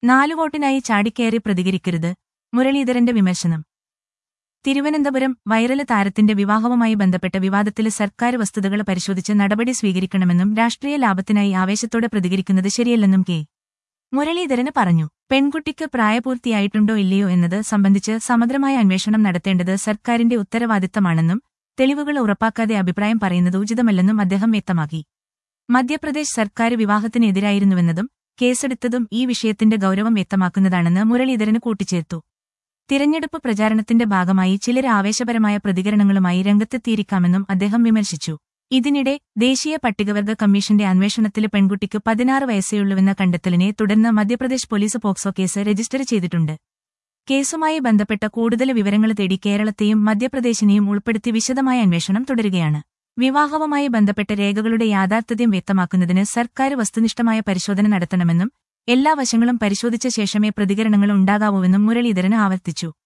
4 വോട്ടിനായി ചാടിക്കയറി പ്രതികരിക്കരുത്, മുരളീധരന്റെ വിമർശനം. തിരുവനന്തപുരം വൈറല് താരത്തിന്റെ വിവാഹവുമായി ബന്ധപ്പെട്ട വിവാദത്തില് സർക്കാർ വസ്തുതകൾ പരിശോധിച്ച് നടപടി സ്വീകരിക്കണമെന്നും രാഷ്ട്രീയ ലാഭത്തിനായി ആവേശത്തോടെ പ്രതികരിക്കുന്നത് ശരിയല്ലെന്നും കെ. മുരളീധരന് പറഞ്ഞു. പെൺകുട്ടിക്ക് പ്രായപൂർത്തിയായിട്ടുണ്ടോ ഇല്ലയോ എന്നത് സംബന്ധിച്ച് സമഗ്രമായ അന്വേഷണം നടത്തേണ്ടത് സർക്കാരിന്റെ ഉത്തരവാദിത്തമാണെന്നും തെളിവുകൾ ഉറപ്പാക്കാതെ അഭിപ്രായം പറയുന്നത് ഉചിതമല്ലെന്നും അദ്ദേഹം വ്യക്തമാക്കി. മധ്യപ്രദേശ് സർക്കാർ വിവാഹത്തിനെതിരായിരുന്നുവെന്നതും കേസെടുത്തതും ഈ വിഷയത്തിന്റെ ഗൌരവം വ്യക്തമാക്കുന്നതാണെന്ന് മുരളീധരന് കൂട്ടിച്ചേർത്തു. തിരഞ്ഞെടുപ്പ് പ്രചാരണത്തിന്റെ ഭാഗമായി ചിലർ ആവേശപരമായ പ്രതികരണങ്ങളുമായി രംഗത്തെത്തിയിരിക്കാമെന്നും അദ്ദേഹം വിമർശിച്ചു. ഇതിനിടെ ദേശീയ പട്ടികവർഗ കമ്മീഷന്റെ അന്വേഷണത്തില് പെൺകുട്ടിക്ക് 16 വയസ്സേയുള്ളൂവെന്ന കണ്ടെത്തലിനെ തുടർന്ന് Madhya Pradesh police POCSO case register ചെയ്തിട്ടുണ്ട്. കേസുമായി ബന്ധപ്പെട്ട കൂടുതൽ വിവരങ്ങൾ തേടി കേരളത്തെയും മധ്യപ്രദേശിനെയും ഉൾപ്പെടുത്തി വിശദമായ അന്വേഷണം തുടരുകയാണ്. വിവാഹവുമായി ബന്ധപ്പെട്ട രേഖകളുടെ യാഥാർത്ഥ്യം വ്യക്തമാക്കുന്നതിന് സർക്കാർ വസ്തുനിഷ്ഠമായ പരിശോധന നടത്തണമെന്നും എല്ലാ വശങ്ങളും പരിശോധിച്ച ശേഷമേ പ്രതികരണങ്ങൾ ഉണ്ടാകാവൂവെന്നും മുരളീധരൻ ആവർത്തിച്ചു.